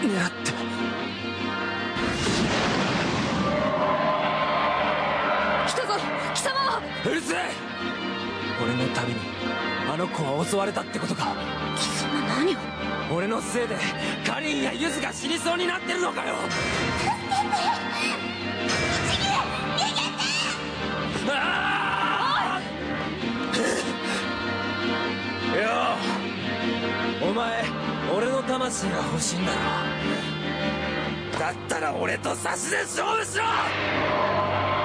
やって来たぞ貴様。 うるせえ。俺のためにあの子は襲われたってことか。 貴様何を。 俺のせいでカリンやユズが死にそうになってるのかよ。ああよう、お前俺の魂が欲しいんだろ。だったら俺と差しで勝負しろ。